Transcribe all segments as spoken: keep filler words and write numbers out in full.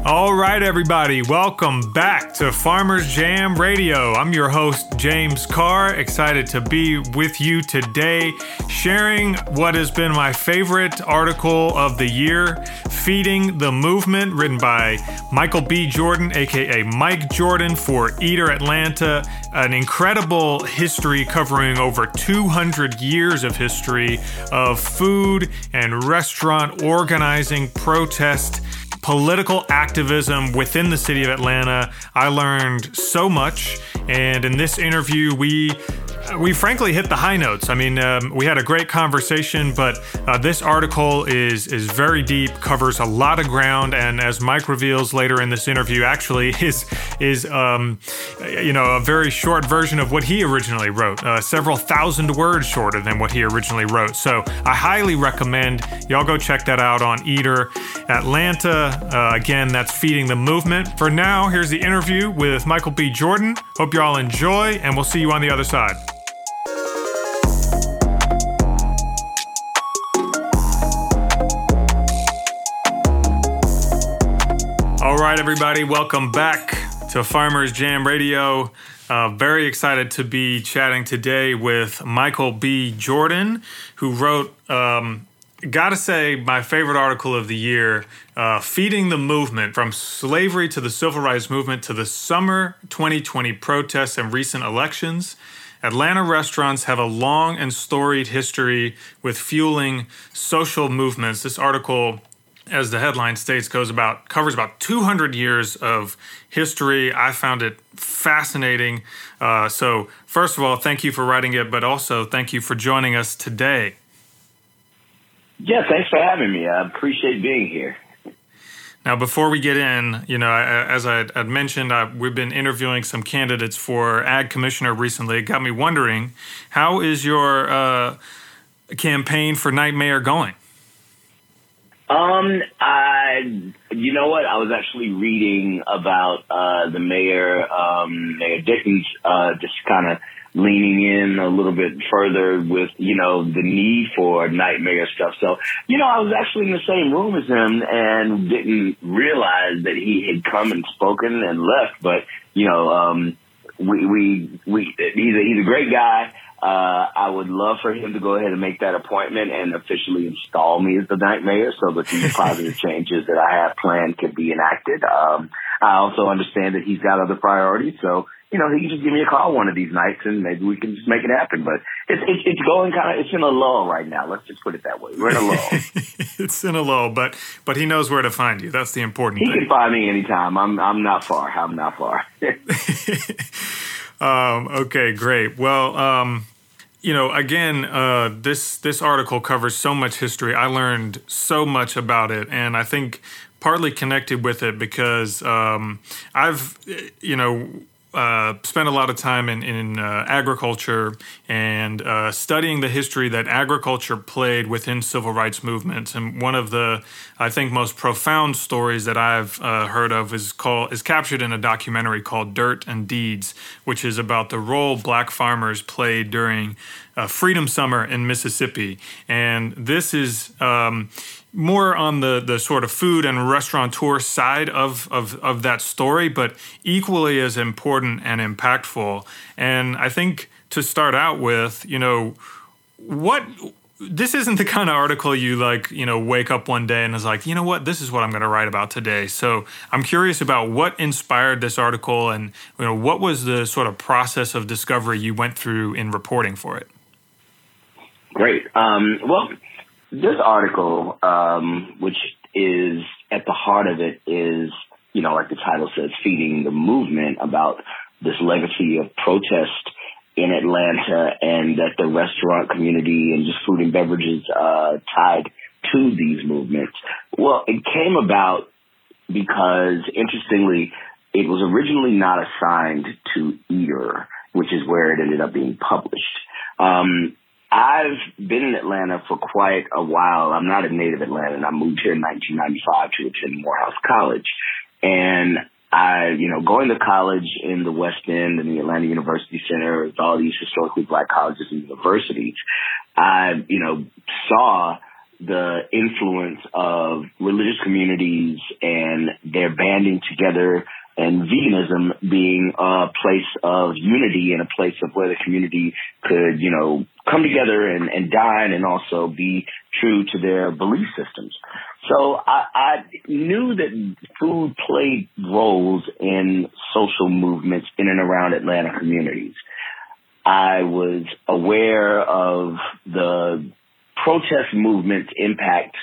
All right, everybody, welcome back to Farmers Jam Radio. I'm your host, James Carr, excited to be with you today, sharing what has been my favorite article of the year, Feeding the Movement, written by Michael B. Jordan, aka Mike Jordan, for Eater Atlanta, an incredible history covering over two hundred years of history of food and restaurant organizing, protest, political activism within the city of Atlanta. I learned so much, and in this interview, we we frankly hit the high notes. I mean, um, we had a great conversation, but uh, this article is is very deep, covers a lot of ground, and as Mike reveals later in this interview, actually is is um, you know a very short version of what he originally wrote, uh, several thousand words shorter than what he originally wrote. So I highly recommend y'all go check that out on Eater Atlanta. Uh, again, that's Feeding the Movement. For now, here's the interview with Michael B. Jordan. Hope you all enjoy, and we'll see you on the other side. All right, everybody, welcome back to Farmers Jam Radio. Uh, very excited to be chatting today with Michael B. Jordan, who wrote, um, gotta say, my favorite article of the year, uh, Feeding the Movement, From Slavery to the Civil Rights Movement to the Summer twenty twenty Protests and Recent Elections. Atlanta restaurants have a long and storied history with fueling social movements. This article, as the headline states, goes about covers about two hundred years of history. I found it fascinating. Uh, so first of all, thank you for writing it, but also thank you for joining us today. Yeah, thanks for having me. I appreciate being here. Now, before we get in, you know, as I had mentioned, I, we've been interviewing some candidates for Ag Commissioner recently. It got me wondering, how is your uh, campaign for night mayor going? Um, I, you know what? I was actually reading about uh, the mayor, um, Mayor Dickens, uh, just kind of leaning in a little bit further with, you know, the need for night mayor stuff. So, you know, I was actually in the same room as him and didn't realize that he had come and spoken and left. But, you know, um, we, we, we, he's a, he's a great guy. Uh, I would love for him to go ahead and make that appointment and officially install me as the night mayor so that these positive changes that I have planned can be enacted. Um, I also understand that he's got other priorities. So, you know, he can just give me a call one of these nights and maybe we can just make it happen. But it's, it's, it's going kind of, it's in a lull right now. Let's just put it that way. We're in a lull. It's in a lull, but, but he knows where to find you. That's the important he thing. He can find me anytime. I'm, I'm not far. I'm not far. um, okay, great. Well, um, you know, again, uh, this this article covers so much history. I learned so much about it, and I think partly connected with it because um, I've, you know, uh, spent a lot of time in, in uh, agriculture and uh, studying the history that agriculture played within civil rights movements. And one of the, I think, most profound stories that I've uh, heard of is called is captured in a documentary called Dirt and Deeds, which is about the role black farmers played during uh, Freedom Summer in Mississippi. And this is um, more on the, the sort of food and restaurateur side of, of, of that story, but equally as important and impactful. And I think to start out with, you know, what this isn't the kind of article you like, you know, wake up one day and is like, you know what, this is what I'm going to write about today. So I'm curious about what inspired this article and, you know, what was the sort of process of discovery you went through in reporting for it? Great. Um, well, this article, um, which is at the heart of it is, you know, like the title says, Feeding the Movement, about this legacy of protest in Atlanta and that the restaurant community and just food and beverages uh, tied to these movements. Well, it came about because, interestingly, it was originally not assigned to Eater, which is where it ended up being published. Um, I've been in Atlanta for quite a while. I'm not a native Atlantan. I moved here in nineteen ninety-five to attend Morehouse College. And I, you know, going to college in the West End and the Atlanta University Center, with all these historically black colleges and universities, I, you know, saw the influence of religious communities and their banding together, and veganism being a place of unity and a place of where the community could, you know, come together and, and dine and also be true to their belief systems. So I, I knew that food played roles in social movements in and around Atlanta communities. I was aware of the protest movement's impact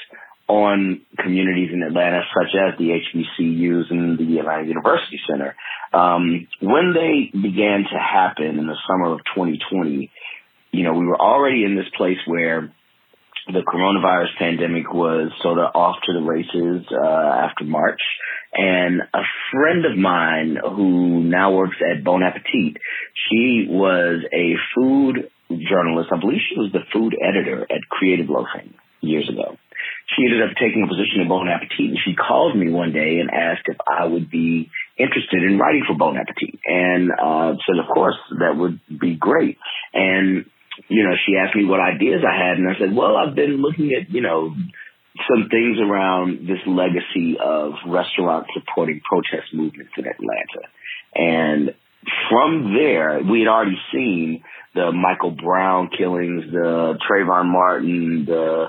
on communities in Atlanta, such as the H B C Us and the Atlanta University Center. Um, when they began to happen in the summer of twenty twenty, you know, we were already in this place where the coronavirus pandemic was sort of off to the races uh, after March. And a friend of mine who now works at Bon Appetit, she was a food journalist. I believe she was the food editor at Creative Loafing years ago. She ended up taking a position at Bon Appetit, and she called me one day and asked if I would be interested in writing for Bon Appetit. And uh, said, of course, that would be great. And, you know, she asked me what ideas I had, and I said, well, I've been looking at, you know, some things around this legacy of restaurants supporting protest movements in Atlanta. And from there, we had already seen the Michael Brown killings, the Trayvon Martin, the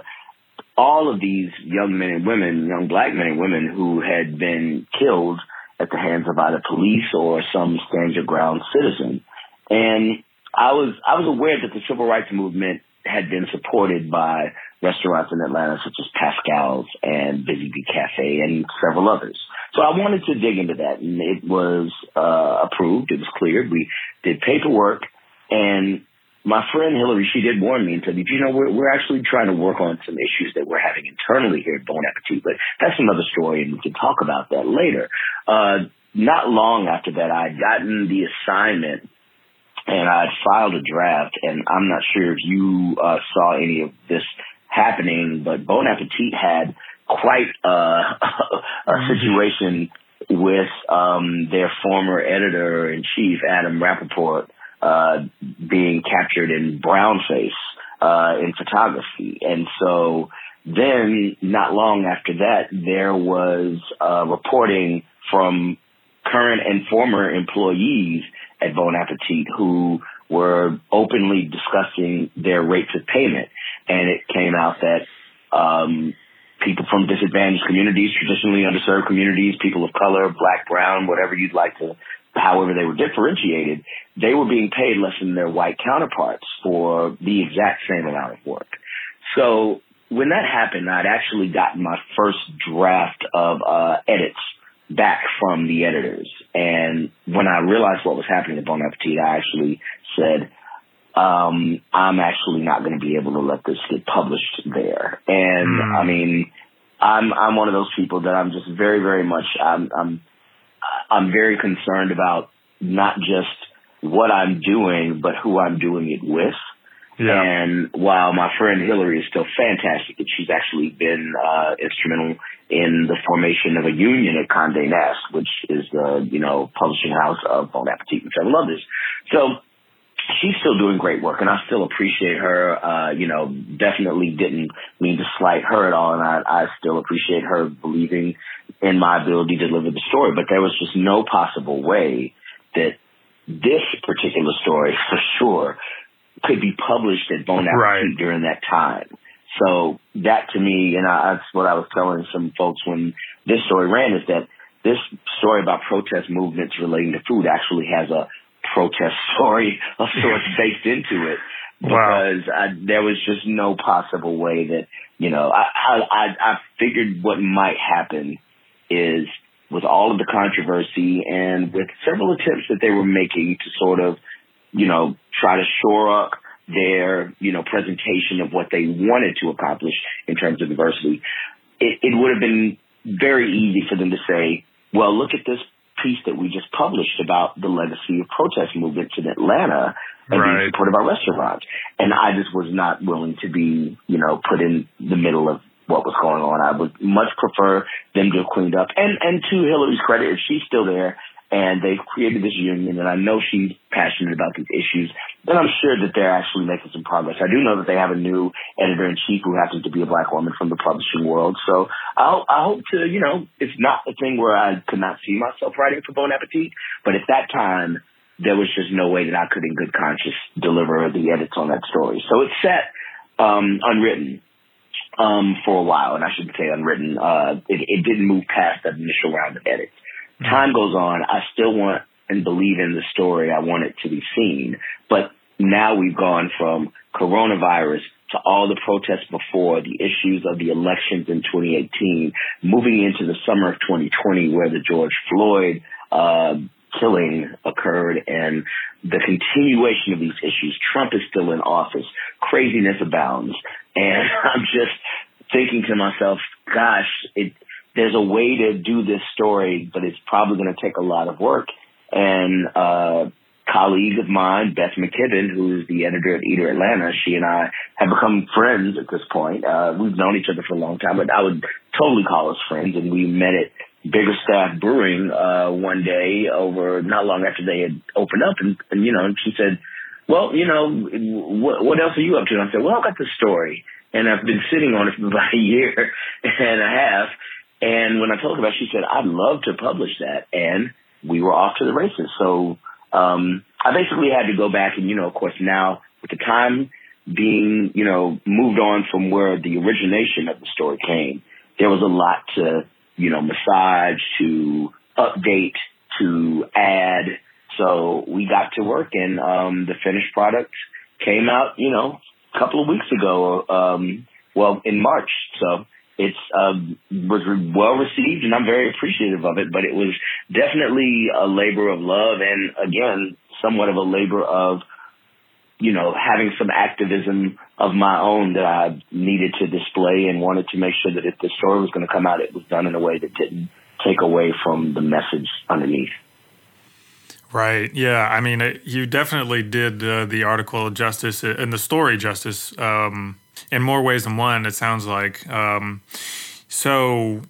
all of these young men and women, young black men and women who had been killed at the hands of either police or some stand your ground citizen. And I was I was aware that the civil rights movement had been supported by restaurants in Atlanta such as Pascal's and Busy Bee Cafe and several others. So I wanted to dig into that, and it was uh, approved. It was cleared. We did paperwork, and my friend Hillary, she did warn me and said, you know, we're, we're actually trying to work on some issues that we're having internally here at Bon Appetit, but that's another story, and we can talk about that later. Uh, not long after that, I had gotten the assignment, and I had filed a draft, and I'm not sure if you uh, saw any of this happening, but Bon Appetit had quite uh, a situation with um, their former editor-in-chief, Adam Rappaport, uh, being captured in brownface uh, in photography. And so then, not long after that, there was uh, reporting from current and former employees at Bon Appetit who were openly discussing their rates of payment. And it came out that um, people from disadvantaged communities, traditionally underserved communities, people of color, black, brown, whatever you'd like to, however they were differentiated, they were being paid less than their white counterparts for the exact same amount of work. So when that happened, I'd actually gotten my first draft of uh, edits back from the editors. And when I realized what was happening at Bon Appetit, I actually said, um, I'm actually not going to be able to let this get published there. And mm. I mean, I'm, I'm one of those people that I'm just very, very much, I'm, I'm, I'm very concerned about not just what I'm doing, but who I'm doing it with. Yeah. And while my friend Hillary is still fantastic, and she's actually been uh, instrumental in the formation of a union at Condé Nast, which is the, you know, publishing house of Bon Appetit and several others. So she's still doing great work, and I still appreciate her. Uh, you know, definitely didn't mean to slight her at all, and I, I still appreciate her believing in my ability to deliver the story. But there was just no possible way that this particular story, for sure, could be published at Bon Appetit right. during that time. So that to me, and I, that's what I was telling some folks when this story ran, is that this story about protest movements relating to food actually has a protest story of sorts baked into it, because wow. I, there was just no possible way that, you know, I, I, I figured what might happen is, with all of the controversy and with several attempts that they were making to sort of, you know, try to shore up their, you know, presentation of what they wanted to accomplish in terms of diversity, it, it would have been very easy for them to say, well, look at this piece that we just published about the legacy of protest movements in Atlanta and right. being supported by restaurants. And I just was not willing to be, you know, put in the middle of what was going on. I would much prefer them to have cleaned up. And, and to Hillary's credit, if she's still there, and they've created this union, and I know she's passionate about these issues, and I'm sure that they're actually making some progress. I do know that they have a new editor-in-chief who happens to be a black woman from the publishing world, so I'll, I hope to, you know, it's not a thing where I could not see myself writing for Bon Appetit, but at that time, there was just no way that I could in good conscience deliver the edits on that story. So it's set um, unwritten um, for a while, and I shouldn't say unwritten. Uh, it, it didn't move past that initial round of edits. Time goes on. I still want and believe in the story. I want it to be seen. But now we've gone from coronavirus to all the protests before, the issues of the elections in twenty eighteen, moving into the summer of twenty twenty where the George Floyd uh, killing occurred, and the continuation of these issues. Trump is still in office. Craziness abounds. And I'm just thinking to myself, gosh, it, there's a way to do this story, but it's probably going to take a lot of work. And uh colleague of mine, Beth McKibben, who's the editor at Eater Atlanta, she and I have become friends at this point. Uh, we've known each other for a long time, but I would totally call us friends. And we met at Biggerstaff Brewing uh, one day over not long after they had opened up. And, and you know, and she said, well, you know, what, what else are you up to? And I said, well, I've got this story. And I've been sitting on it for about a year and a half. And when I told her about it, she said, I'd love to publish that. And we were off to the races. So Um, I basically had to go back and, you know, of course, now with the time being, you know, moved on from where the origination of the story came, there was a lot to, you know, massage, to update, to add. So we got to work, and um, the finished product came out, you know, a couple of weeks ago, um, well, in March. So it's um, was well received, and I'm very appreciative of it. But it was definitely a labor of love, and again, somewhat of a labor of, you know, having some activism of my own that I needed to display, and wanted to make sure that if the story was going to come out, it was done in a way that didn't take away from the message underneath. Right. Yeah. I mean, it, you definitely did uh, the article justice and the story justice. Um, in more ways than one, it sounds like. Um, so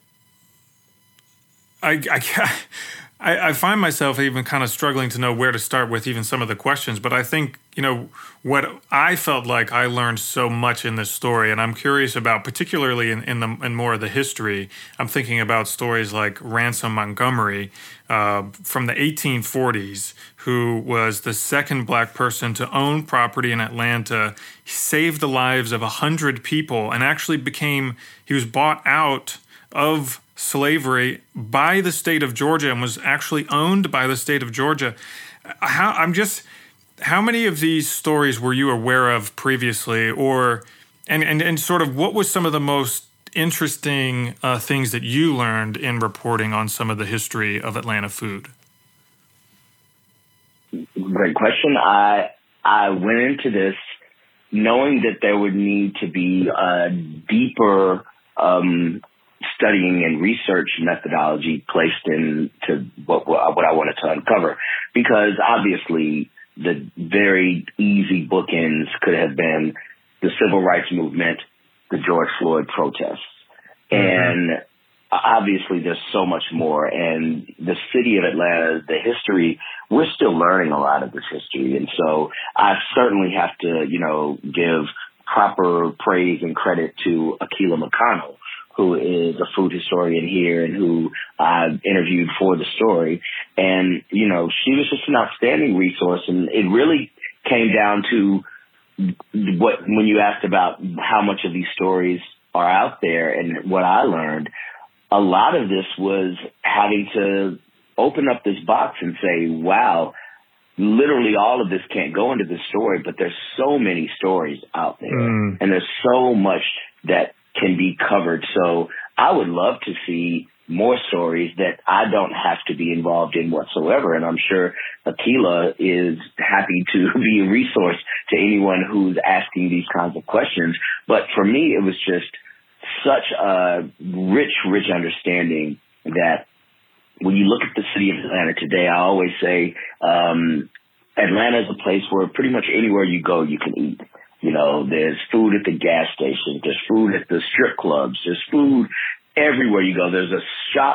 I, I, I find myself even kind of struggling to know where to start with even some of the questions. But I think, you know, what I felt like I learned so much in this story, and I'm curious about, particularly in, in, the, in more of the history, I'm thinking about stories like Ransom Montgomery uh, from the eighteen forties, who was the second black person to own property in Atlanta. He saved the lives of one hundred people and actually became, he was bought out of slavery by the state of Georgia and was actually owned by the state of Georgia. How, I'm just, how many of these stories were you aware of previously, or, and, and, and sort of what was some of the most interesting uh, things that you learned in reporting on some of the history of Atlanta food? Great question. I I went into this knowing that there would need to be a deeper um, studying and research methodology placed into what what I wanted to uncover, because obviously the very easy bookends could have been the civil rights movement, the George Floyd protests, mm-hmm. and obviously there's so much more. And the city of Atlanta, the history, we're still learning a lot of this history. And so I certainly have to, you know, give proper praise and credit to Akilah McConnell, who is a food historian here and who I interviewed for the story. And, you know, she was just an outstanding resource. And it really came down to what, when you asked about how much of these stories are out there and what I learned, a lot of this was having to open up this box and say, wow, literally all of this can't go into this story, but there's so many stories out there mm. and there's so much that can be covered. So I would love to see more stories that I don't have to be involved in whatsoever. And I'm sure Akilah is happy to be a resource to anyone who's asking these kinds of questions. But for me, it was just such a rich, rich understanding that when you look at the city of Atlanta today, I always say um, Atlanta is a place where pretty much anywhere you go, you can eat. You know, there's food at the gas station. There's food at the strip clubs. There's food everywhere you go. There's a shop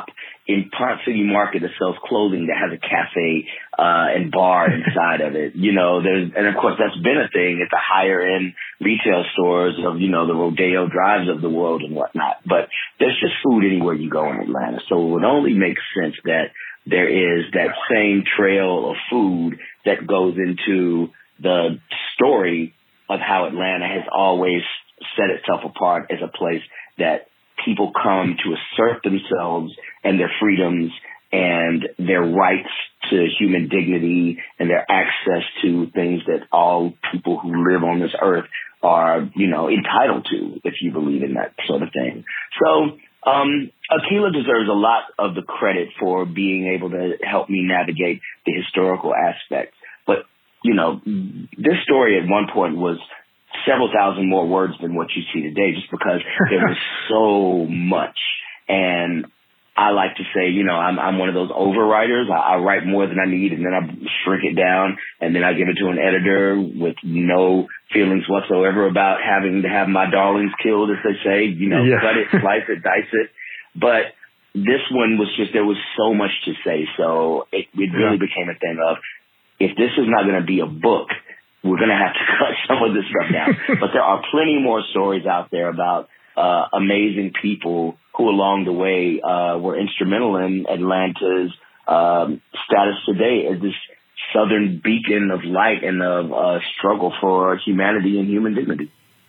in Ponce City Market that sells clothing that has a cafe uh, and bar inside of it. You know, there's, and of course that's been a thing at the higher end retail stores of, you know, the Rodeo Drives of the world and whatnot. But there's just food anywhere you go in Atlanta. So it would only make sense that there is that same trail of food that goes into the story of how Atlanta has always set itself apart as a place that people come to assert themselves and their freedoms and their rights to human dignity and their access to things that all people who live on this earth are, you know, entitled to, if you believe in that sort of thing. So, um, Akilah deserves a lot of the credit for being able to help me navigate the historical aspects. But, you know, this story at one point was several thousand more words than what you see today, just because there was so much. And I like to say, you know, I'm, I'm one of those overwriters. I, I write more than I need, and then I shrink it down, and then I give it to an editor with no feelings whatsoever about having to have my darlings killed, as they say. You know, yeah. Cut it, slice it, dice it. But this one was just, there was so much to say. So it, it really yeah. became a thing of, if this is not going to be a book, we're going to have to cut some of this stuff down. But there are plenty more stories out there about uh, amazing people who along the way uh, were instrumental in Atlanta's um, status today as this southern beacon of light and of uh, struggle for humanity and human dignity.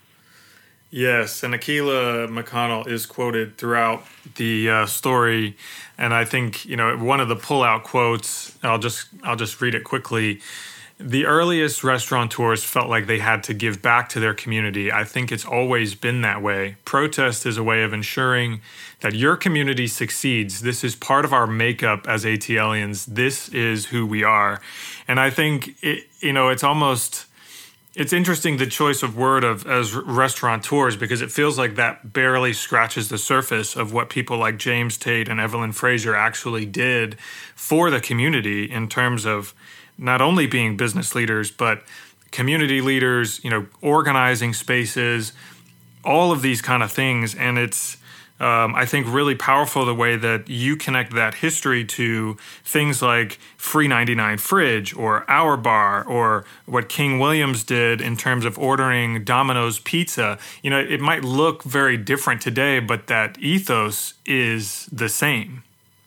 Yes, and Akilah McConnell is quoted throughout the uh, story, and I think, you know, one of the pull-out quotes, I'll just I'll just read it quickly. The earliest restaurateurs felt like they had to give back to their community. I think it's always been that way. Protest is a way of ensuring that your community succeeds. This is part of our makeup as ATLians. This is who we are. And I think, it, you know, it's almost, it's interesting the choice of word of as restaurateurs, because it feels like that barely scratches the surface of what people like James Tate and Evelyn Frazier actually did for the community in terms of not only being business leaders, but community leaders, you know, organizing spaces, all of these kind of things. And it's, um, I think, really powerful the way that you connect that history to things like Free ninety-nine Fridge or Our Bar or what King Williams did in terms of ordering Domino's Pizza. You know, it might look very different today, but that ethos is the same.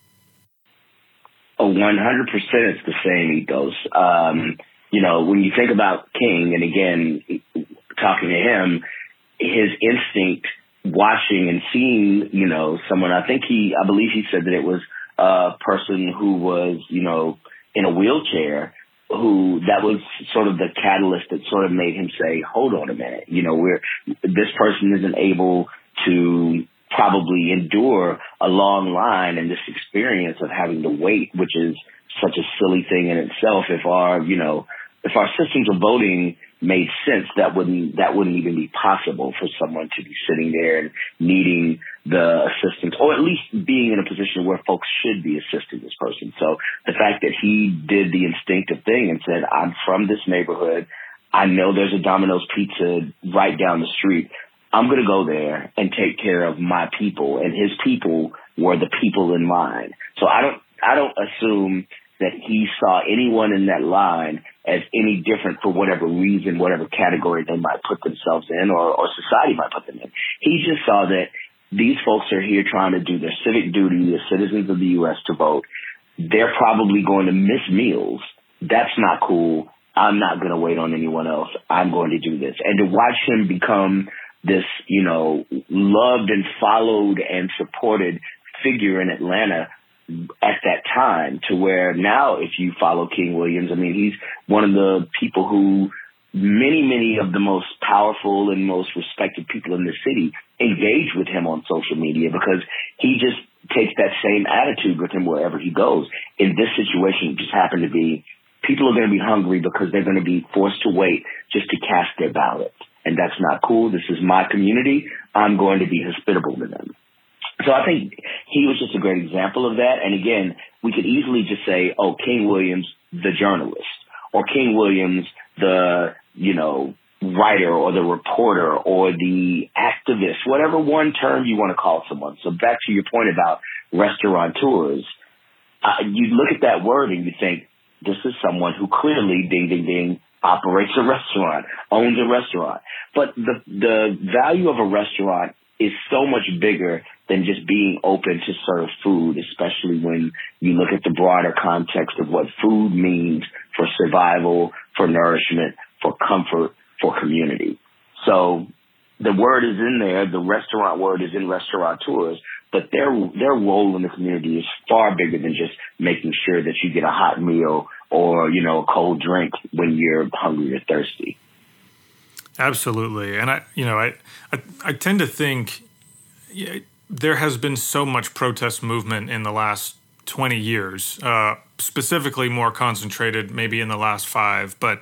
Oh, one hundred percent it's the same ethos. Um, you know, when you think about King, and again, talking to him, his instinct, watching and seeing, you know, someone, I think he, I believe he said that it was a person who was, you know, in a wheelchair, who that was sort of the catalyst that sort of made him say, hold on a minute, you know, we're, this person isn't able to probably endure a long line and this experience of having to wait, which is such a silly thing in itself. If our, you know, if our systems of voting made sense, that wouldn't, that wouldn't even be possible for someone to be sitting there and needing the assistance, or at least being in a position where folks should be assisting this person. So the fact that he did the instinctive thing and said, I'm from this neighborhood, I know there's a Domino's Pizza right down the street, I'm going to go there and take care of my people. And his people were the people in line. So I don't, I don't assume that he saw anyone in that line as any different for whatever reason, whatever category they might put themselves in, or, or society might put them in. He just saw that these folks are here trying to do their civic duty as citizens of the U S to vote. They're probably going to miss meals. That's not cool. I'm not going to wait on anyone else. I'm going to do this. And to watch him become this, you know, loved and followed and supported figure in Atlanta at that time, to where now if you follow King Williams, I mean, he's one of the people who many, many of the most powerful and most respected people in the city engage with him on social media, because he just takes that same attitude with him wherever he goes. In this situation, it just happened to be people are going to be hungry because they're going to be forced to wait just to cast their ballots. And that's not cool. This is my community. I'm going to be hospitable to them. So I think he was just a great example of that. And again, we could easily just say, oh, King Williams, the journalist, or King Williams, the, you know, writer or the reporter or the activist, whatever one term you want to call someone. So back to your point about restaurateurs, uh, you look at that word and you think, this is someone who clearly, ding, ding, ding, operates a restaurant, owns a restaurant. But the the value of a restaurant is so much bigger than just being open to serve food, especially when you look at the broader context of what food means for survival, for nourishment, for comfort, for community. So the word is in there, the restaurant word is in restaurateurs, but their their role in the community is far bigger than just making sure that you get a hot meal or, you know, a cold drink when you're hungry or thirsty. Absolutely. And I, you know, I, I, I tend to think yeah, there has been so much protest movement in the last twenty years, uh, specifically more concentrated maybe in the last five. But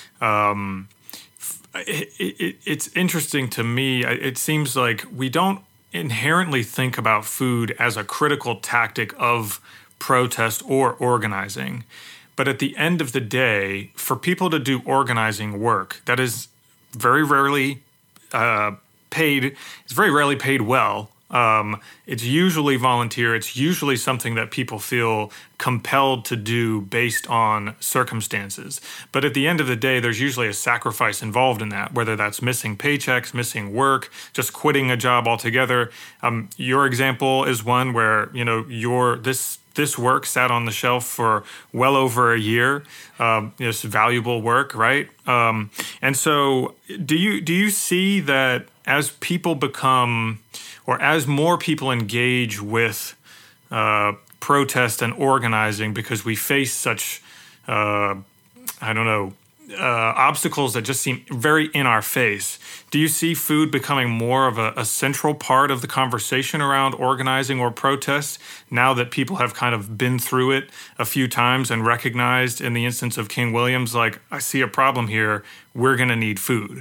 um, it, it, it's interesting to me. It seems like we don't inherently think about food as a critical tactic of protest or organizing. But at the end of the day, for people to do organizing work that is very rarely uh, paid, it's very rarely paid well. Um, it's usually volunteer. It's usually something that people feel compelled to do based on circumstances. But at the end of the day, there's usually a sacrifice involved in that, whether that's missing paychecks, missing work, just quitting a job altogether. Um, your example is one where, you know, your this this work sat on the shelf for well over a year. Um, it's valuable work, right? Um, and so, do you do you see that as people become or as more people engage with uh, protest and organizing because we face such, uh, I don't know, uh, obstacles that just seem very in our face, do you see food becoming more of a, a central part of the conversation around organizing or protest now that people have kind of been through it a few times and recognized in the instance of King Williams, like, I see a problem here, we're going to need food?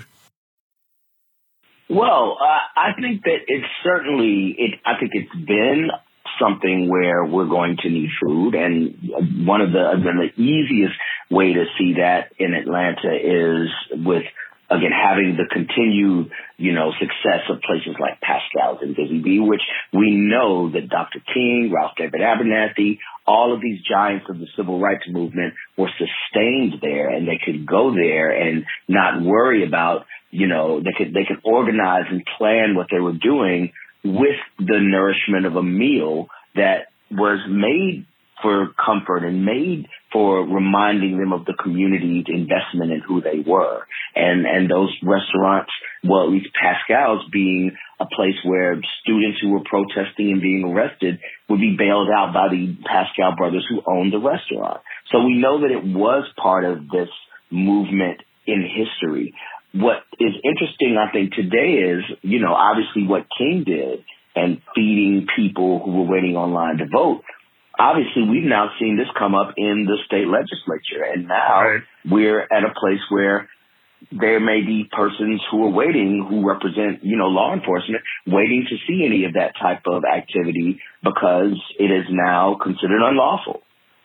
Well, uh, I think that it's certainly, it, I think it's been something where we're going to need food. And one of the, the easiest way to see that in Atlanta is with, again, having the continued, you know, success of places like Pascal's and Busy Bee, which we know that Doctor King, Ralph David Abernathy, all of these giants of the civil rights movement were sustained there, and they could go there and not worry about, you know, they could they could organize and plan what they were doing with the nourishment of a meal that was made for comfort and made for reminding them of the community's investment in who they were. And and those restaurants, well, at least Pascal's being a place where students who were protesting and being arrested would be bailed out by the Pascal brothers who owned the restaurant. So we know that it was part of this movement in history. What is interesting, I think, today is, you know, obviously what King did and feeding people who were waiting online to vote. Obviously, we've now seen this come up in the state legislature, and now right. we're at a place where there may be persons who are waiting, who represent, you know, law enforcement, waiting to see any of that type of activity because it is now considered unlawful.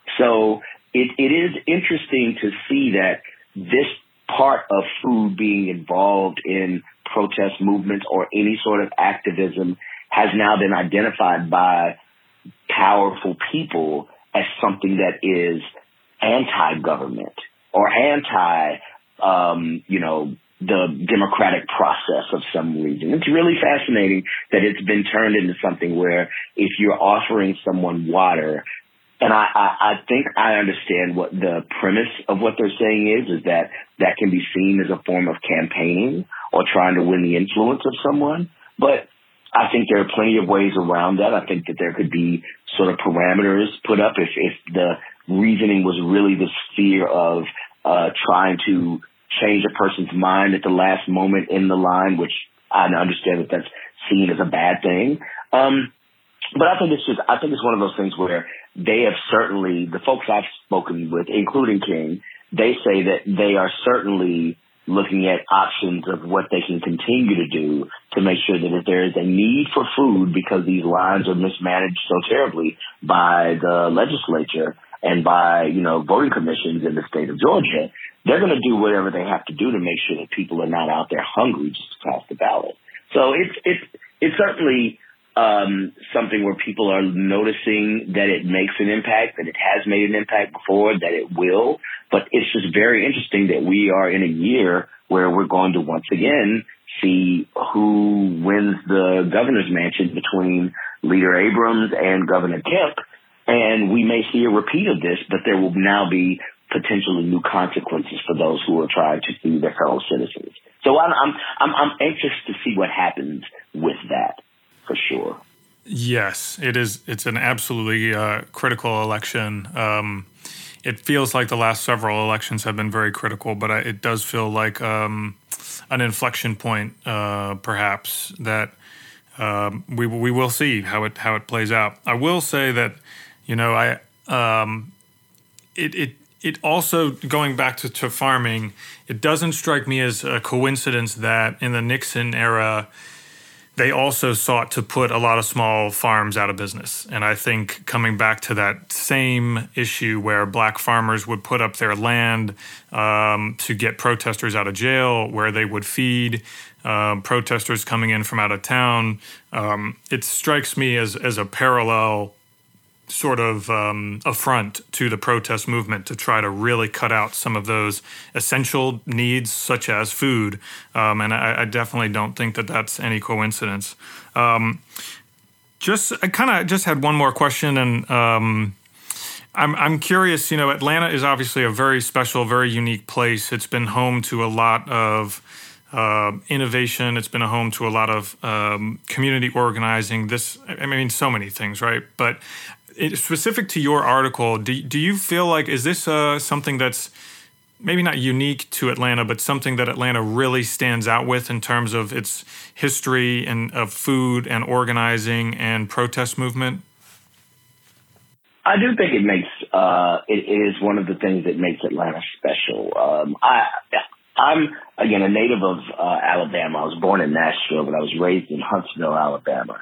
So it, it is interesting to see that this part of food being involved in protest movements or any sort of activism has now been identified by powerful people as something that is anti-government or anti, um, you know, the democratic process of some reason. It's really fascinating that it's been turned into something where if you're offering someone water, and I, I, I think I understand what the premise of what they're saying is, is that that can be seen as a form of campaigning or trying to win the influence of someone. But I think there are plenty of ways around that. I think that there could be sort of parameters put up if, if the reasoning was really this fear of uh, trying to change a person's mind at the last moment in the line, which I understand that that's seen as a bad thing. Um, but I think it's just, I think it's one of those things where they have certainly, the folks I've spoken with, including King, they say that they are certainly looking at options of what they can continue to do to make sure that if there is a need for food because these lines are mismanaged so terribly by the legislature and by, you know, voting commissions in the state of Georgia, they're going to do whatever they have to do to make sure that people are not out there hungry just to cast the ballot. So it's, it's, it's certainly um, something where people are noticing that it makes an impact, that it has made an impact before, that it will. But it's just very interesting that we are in a year where we're going to once again see who wins the governor's mansion between Leader Abrams and Governor Kemp. And we may see a repeat of this, but there will now be potentially new consequences for those who are trying to sue their fellow citizens. So I'm, I'm, I'm, I'm anxious to see what happens with that, for sure. Yes, it is. It's an absolutely uh, critical election. Um, it feels like the last several elections have been very critical, but I, it does feel like um, an inflection point, uh, perhaps, that um, we we will see how it how it plays out. I will say that, you know, I um, it it. It also, going back to, to farming, it doesn't strike me as a coincidence that in the Nixon era, they also sought to put a lot of small farms out of business. And I think coming back to that same issue where black farmers would put up their land um, to get protesters out of jail, where they would feed um, protesters coming in from out of town, um, it strikes me as, as a parallel sort of um, affront to the protest movement to try to really cut out some of those essential needs such as food. Um, and I, I definitely don't think that that's any coincidence. Um, just, I kind of just had one more question, and um, I'm, I'm curious, you know, Atlanta is obviously a very special, very unique place. It's been home to a lot of Uh, innovation. It's been a home to a lot of um, community organizing. This, I mean, so many things, right? But it, specific to your article, do, do you feel like, is this uh, something that's maybe not unique to Atlanta, but something that Atlanta really stands out with in terms of its history and of food and organizing and protest movement? I do think it makes, uh, it is one of the things that makes Atlanta special. Um, I, I'm, again, a native of uh, Alabama. I was born in Nashville, but I was raised in Huntsville, Alabama.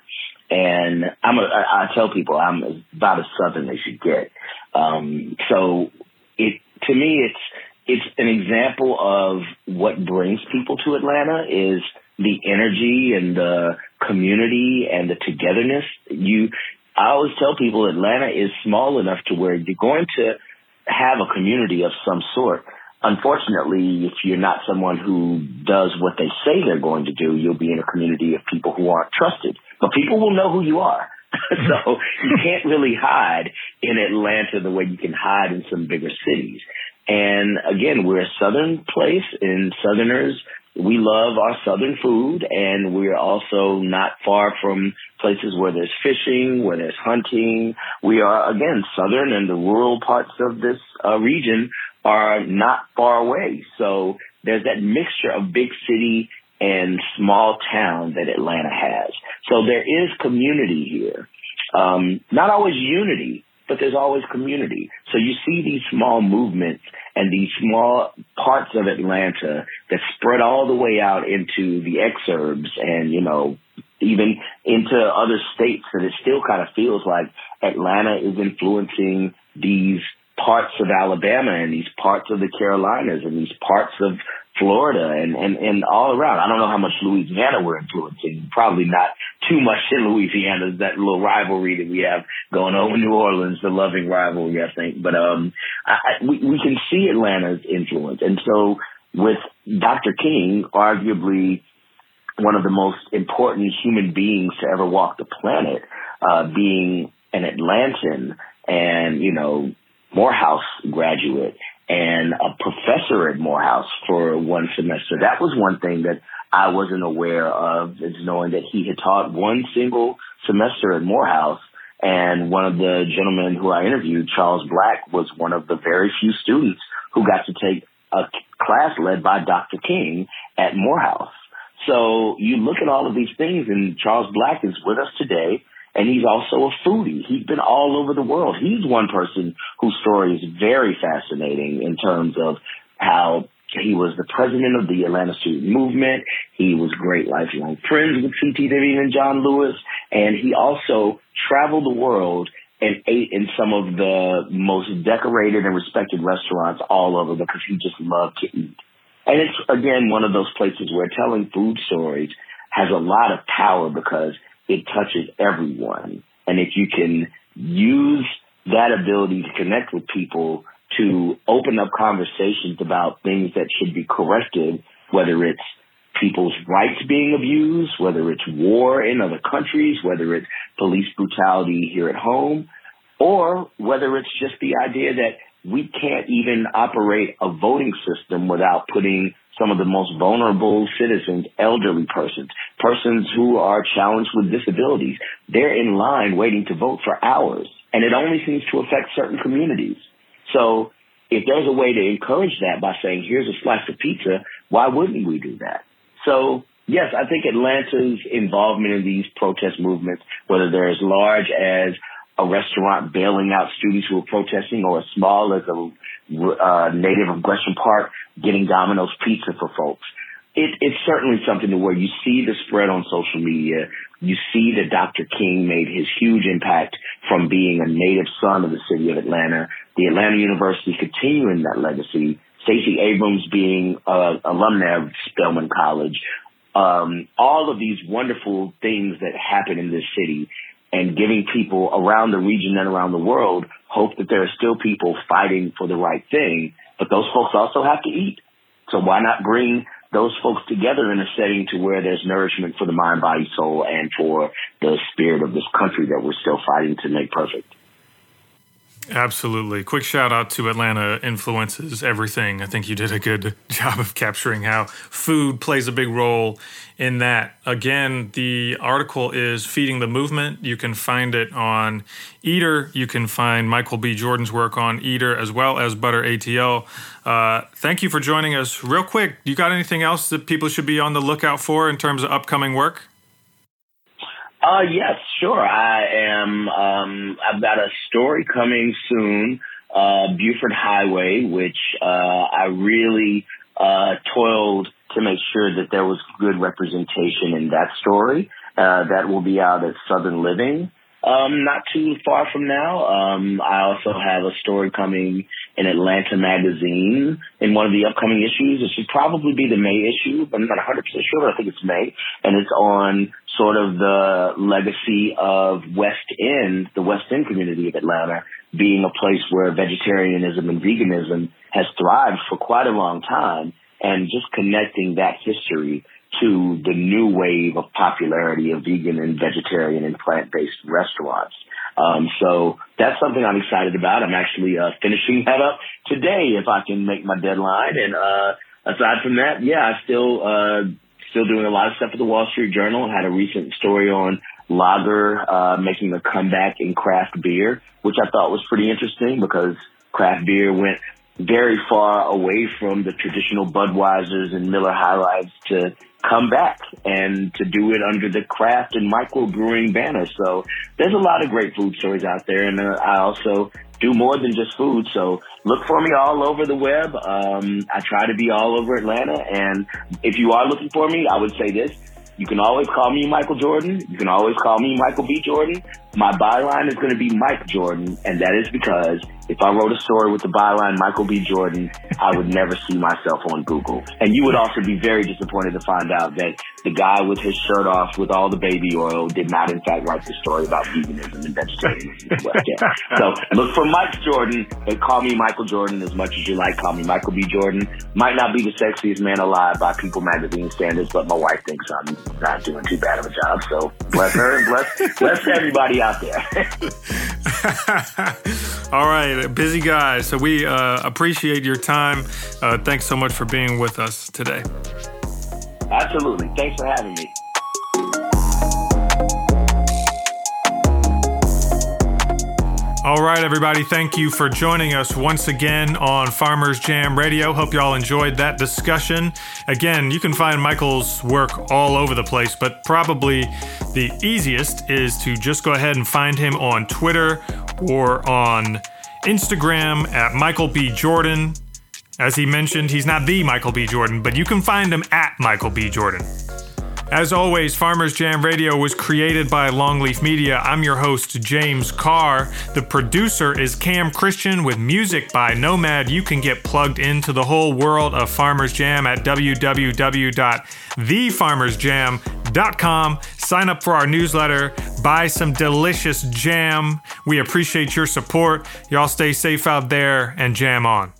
And I'm a, I, I tell people I'm about as Southern as you get. Um, so it, to me, it's, it's an example of what brings people to Atlanta is the energy and the community and the togetherness. You, I always tell people Atlanta is small enough to where you're going to have a community of some sort. Unfortunately, if you're not someone who does what they say they're going to do, you'll be in a community of people who aren't trusted. But people will know who you are. So you can't really hide in Atlanta the way you can hide in some bigger cities. And again, we're a Southern place, and Southerners, we love our Southern food, and we're also not far from places where there's fishing, where there's hunting. We are, again, Southern, and the rural parts of this uh, region are not far away. So there's that mixture of big city and small town that Atlanta has. So there is community here. Um, not always unity, but there's always community. So you see these small movements and these small parts of Atlanta that spread all the way out into the exurbs and, you know, even into other states, that it still kind of feels like Atlanta is influencing these parts of Alabama and these parts of the Carolinas and these parts of Florida and, and, and all around. I don't know how much Louisiana we're influencing. Probably not too much in Louisiana, that little rivalry that we have going on in New Orleans, the loving rivalry, I think. But um, I, I, we, we can see Atlanta's influence. And so with Doctor King, arguably one of the most important human beings to ever walk the planet, uh, being an Atlantan and, you know, Morehouse graduate and a professor at Morehouse for one semester. That was one thing that I wasn't aware of, is knowing that he had taught one single semester at Morehouse. And one of the gentlemen who I interviewed, Charles Black, was one of the very few students who got to take a class led by Doctor King at Morehouse. So you look at all of these things, and Charles Black is with us today. And he's also a foodie. He's been all over the world. He's one person whose story is very fascinating in terms of how he was the president of the Atlanta Student Movement. He was great lifelong friends with C T Vivian and John Lewis. And he also traveled the world and ate in some of the most decorated and respected restaurants all over because he just loved to eat. And it's, again, one of those places where telling food stories has a lot of power because it touches everyone. And if you can use that ability to connect with people, to open up conversations about things that should be corrected, whether it's people's rights being abused, whether it's war in other countries, whether it's police brutality here at home, or whether it's just the idea that we can't even operate a voting system without putting some of the most vulnerable citizens, elderly persons, persons who are challenged with disabilities. They're in line waiting to vote for hours, and it only seems to affect certain communities. So if there's a way to encourage that by saying, here's a slice of pizza, why wouldn't we do that? So, yes, I think Atlanta's involvement in these protest movements, whether they're as large as a restaurant bailing out students who are protesting, or as small as a uh, native of Gresham Park getting Domino's pizza for folks, it, it's certainly something to where you see the spread on social media. You see that Doctor King made his huge impact from being a native son of the city of Atlanta, the Atlanta University continuing that legacy, Stacey Abrams being an alumna of Spelman College, um, all of these wonderful things that happen in this city, and giving people around the region and around the world hope that there are still people fighting for the right thing. But those folks also have to eat. So why not bring those folks together in a setting to where there's nourishment for the mind, body, soul, and for the spirit of this country that we're still fighting to make perfect. Absolutely. Quick shout out to Atlanta Influences Everything. I think you did a good job of capturing how food plays a big role in that. Again, the article is Feeding the Movement. You can find it on Eater. You can find Michael B. Jordan's work on Eater as well as Butter A T L. Uh, thank you for joining us. Real quick, you got anything else that people should be on the lookout for in terms of upcoming work? Uh, yes, sure. I am, um, I've got a story coming soon, uh, Buford Highway, which, uh, I really, uh, toiled to make sure that there was good representation in that story. Uh, that will be out at Southern Living, um, not too far from now. Um, I also have a story coming in Atlanta Magazine in one of the upcoming issues. It should probably be the May issue, but I'm not one hundred percent sure, but I think it's May. And it's on sort of the legacy of West End, the West End community of Atlanta, being a place where vegetarianism and veganism has thrived for quite a long time, and just connecting that history to the new wave of popularity of vegan and vegetarian and plant-based restaurants. Um, so that's something I'm excited about. I'm actually uh, finishing that up today if I can make my deadline. And uh, aside from that, yeah, I still uh, still doing a lot of stuff at the Wall Street Journal. I had a recent story on lager uh, making a comeback in craft beer, which I thought was pretty interesting because craft beer went very far away from the traditional Budweisers and Miller High Lifes to come back and to do it under the craft and microbrewing banner. So there's a lot of great food stories out there. And uh, I also do more than just food. So look for me all over the web. Um, I try to be all over Atlanta. And if you are looking for me, I would say this. You can always call me Michael Jordan. You can always call me Michael B. Jordan. My byline is going to be Mike Jordan, and that is because if I wrote a story with the byline Michael B. Jordan, I would never see myself on Google. And you would also be very disappointed to find out that the guy with his shirt off with all the baby oil did not, in fact, write the story about veganism and vegetarianism as well. Yeah. So look for Mike Jordan and call me Michael Jordan as much as you like. Call me Michael B. Jordan. Might not be the sexiest man alive by People magazine standards, but my wife thinks I'm not doing too bad of a job. So bless her and bless, bless everybody out there. All right, busy guy. So we uh, appreciate your time. Uh, thanks so much for being with us today. Absolutely. Thanks for having me. All right, everybody. Thank you for joining us once again on Farmers Jam Radio. Hope you all enjoyed that discussion. Again, you can find Michael's work all over the place, but probably the easiest is to just go ahead and find him on Twitter or on Instagram at Michael B. Jordan. As he mentioned, he's not the Michael B. Jordan, but you can find him at Michael B. Jordan. As always, Farmers Jam Radio was created by Longleaf Media. I'm your host, James Carr. The producer is Cam Christian with music by Nomad. You can get plugged into the whole world of Farmers Jam at w w w dot the farmers jam dot com sign up for our newsletter, buy some delicious jam. We appreciate your support. Y'all stay safe out there and jam on.